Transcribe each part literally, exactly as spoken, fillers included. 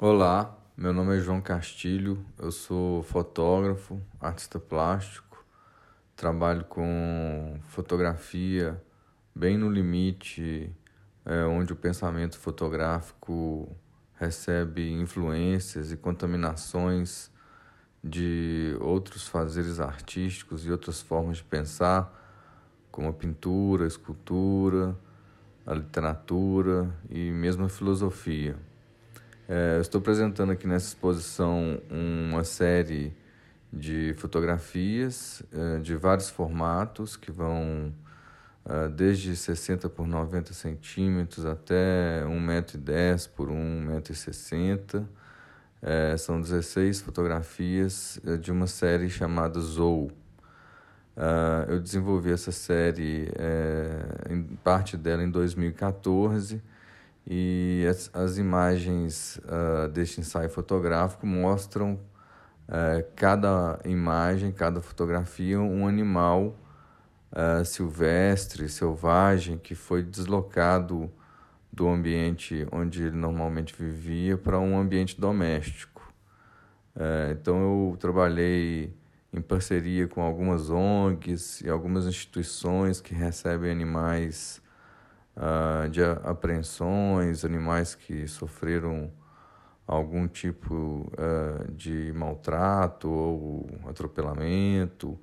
Olá, meu nome é João Castilho, eu sou fotógrafo, artista plástico, trabalho com fotografia bem no limite, é, onde o pensamento fotográfico recebe influências e contaminações de outros fazeres artísticos e outras formas de pensar, como a pintura, a escultura, a literatura e mesmo a filosofia. É, eu estou apresentando aqui nessa exposição uma série de fotografias é, de vários formatos que vão é, desde sessenta por noventa centímetros até um metro e dez por um metro e sessenta. É, são dezesseis fotografias é, de uma série chamada Zou. Uh, eu desenvolvi essa série, é, em parte dela em dois mil e quatorze, e as, as imagens uh, deste ensaio fotográfico mostram uh, cada imagem, cada fotografia, um animal uh, silvestre, selvagem, que foi deslocado do ambiente onde ele normalmente vivia para um ambiente doméstico. Uh, então eu trabalhei em parceria com algumas O N Gs e algumas instituições que recebem animais uh, de apreensões, animais que sofreram algum tipo uh, de maltrato ou atropelamento.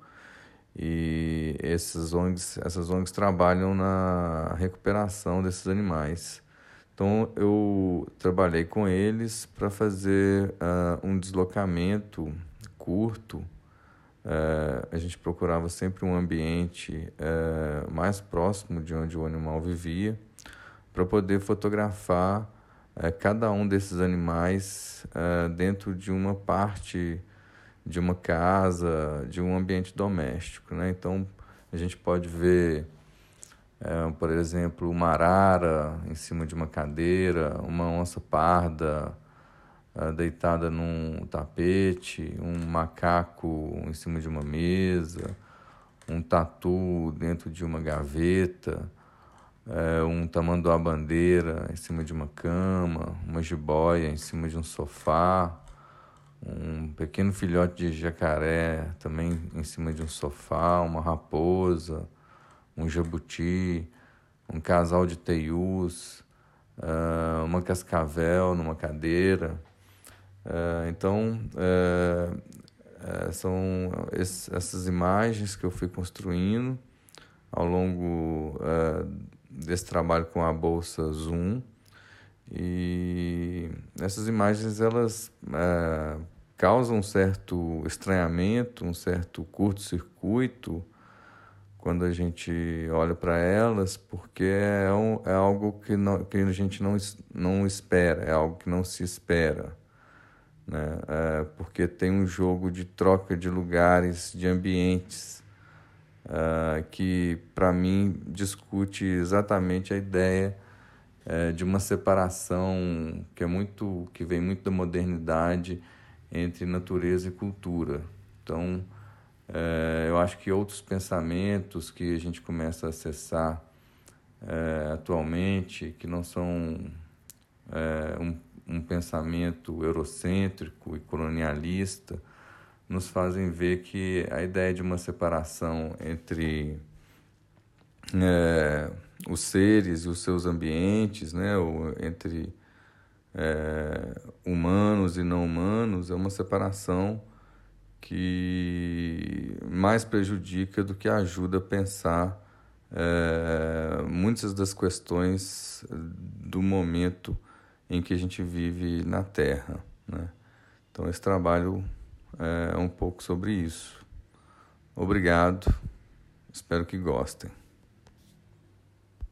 E esses O N Gs, essas O N Gs trabalham na recuperação desses animais. Então eu trabalhei com eles para fazer uh, um deslocamento curto. Uh, a gente procurava sempre um ambiente uh, mais próximo de onde o animal vivia para poder fotografar uh, cada um desses animais uh, dentro de uma parte de uma casa, de um ambiente doméstico, né? Então a gente pode ver, uh, por exemplo, uma arara em cima de uma cadeira, uma onça parda deitada num tapete, um macaco em cima de uma mesa, um tatu dentro de uma gaveta, é, um tamanduá-bandeira em cima de uma cama, uma jiboia em cima de um sofá, um pequeno filhote de jacaré também em cima de um sofá, uma raposa, um jabuti, um casal de teius, uh, uma cascavel numa cadeira. Uh, então, uh, uh, são esse, essas imagens que eu fui construindo ao longo uh, desse trabalho com a bolsa Zoom. E essas imagens, elas uh, causam um certo estranhamento, um certo curto-circuito quando a gente olha para elas, porque é, um, é algo que, não, que a gente não, não espera, é algo que não se espera. Né? É, porque tem um jogo de troca de lugares, de ambientes, é, que para mim discute exatamente a ideia é, de uma separação que é muito, que vem muito da modernidade entre natureza e cultura. Então, é, eu acho que outros pensamentos que a gente começa a acessar é, atualmente, que não são é, um um pensamento eurocêntrico e colonialista, nos fazem ver que a ideia de uma separação entre é, os seres e os seus ambientes, né, ou entre é, humanos e não humanos, é uma separação que mais prejudica do que ajuda a pensar é, muitas das questões do momento em que a gente vive na Terra, né? Então esse trabalho é um pouco sobre isso. Obrigado, espero que gostem.